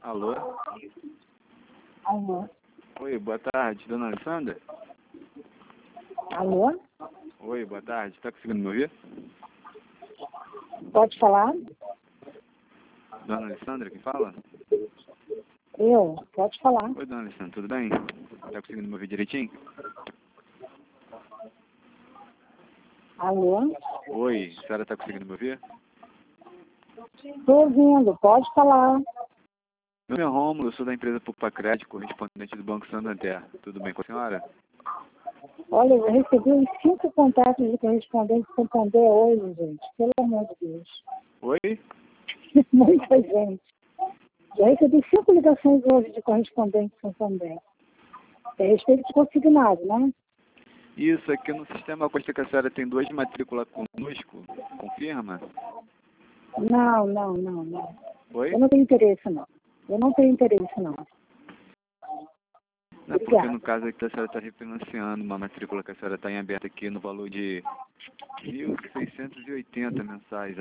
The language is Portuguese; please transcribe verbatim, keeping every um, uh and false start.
Alô? Alô? Oi, boa tarde, dona Alessandra? Alô? Oi, boa tarde, tá conseguindo me ouvir? Pode falar? Dona Alessandra, quem fala? Eu? Pode falar. Oi, dona Alessandra, tudo bem? Tá conseguindo me ouvir direitinho? Alô? Oi, a senhora tá conseguindo me ouvir? Estou ouvindo, pode falar. Meu nome é Rômulo, eu sou da empresa Pupacred, correspondente do Banco Santander. Tudo bem com a senhora? Olha, eu recebi uns cinco contatos de correspondente Santander hoje, gente. Pelo amor de Deus. Oi? Muita gente. Já recebi cinco ligações hoje de correspondente Santander. É respeito de consignado, né? Isso, aqui no sistema consta que a senhora tem duas matrículas conosco, confirma? Não, não, não, não. Oi? Eu não tenho interesse, não. Eu não tenho interesse, não. Não, porque Obrigada. no caso aqui a senhora está refinanciando uma matrícula que a senhora está em aberto aqui no valor de mil seiscentos e oitenta mensais.